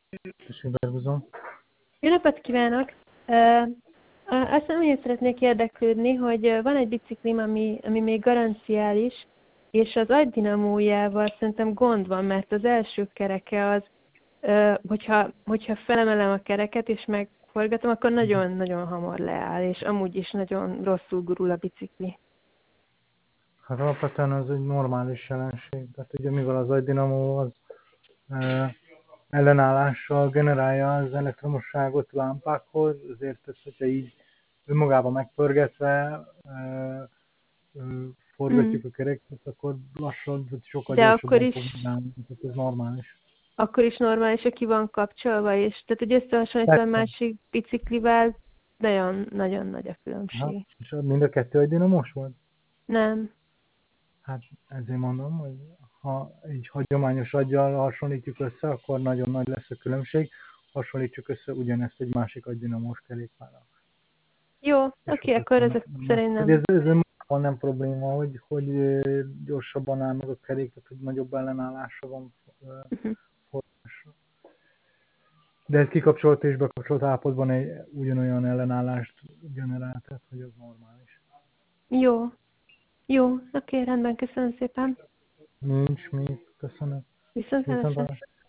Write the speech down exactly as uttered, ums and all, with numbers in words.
Tessék, Berguzon. Jó napot kívánok! Uh, azt nem szeretnék érdeklődni, hogy van egy biciklim, ami, ami még garanciális, és az agydinamójával szerintem gond van, mert az első kereke az, uh, hogyha, hogyha felemelem a kereket és megforgatom, akkor nagyon-nagyon hamar leáll, és amúgy is nagyon rosszul gurul a bicikli. Hát alapvetően ez egy normális jelenség. Tehát ugye mivel az agydinamó az e, ellenállással generálja az elektromosságot lámpákhoz, ezért ez, hogyha így önmagában megpörgetve e, e, forgatjuk Mm. a kerekeket, akkor lassan, vagy sokkal De akkor gyorsabban fog is, megállni. Tehát ez normális. akkor is normális, aki van kapcsolva, és tehát, hogy összehasonlítva a Persze. másik biciklivel, nagyon-nagyon nagy a Aha. különbség. És mind a kettő agydinamós volt? Nem. Hát ezért mondom, hogy ha egy hagyományos aggyal hasonlítjuk össze, akkor nagyon nagy lesz a különbség. Hasonlítsuk össze ugyanezt egy másik agydinamós kerékpárral. Jó, oké, okay, akkor ezek szerint Ez, nem. ez van nem probléma, hogy, hogy gyorsabban áll meg a kerék, tehát hogy nagyobb ellenállása van Uh-huh. forrásra. De ez kikapcsolt és bekapcsolt állapotban egy ugyanolyan ellenállást generál, tehát hogy az normális. Jó, jó, oké, okay, rendben, köszönöm szépen. Nincs mi, köszönöm. Viszont Viszont hallásra.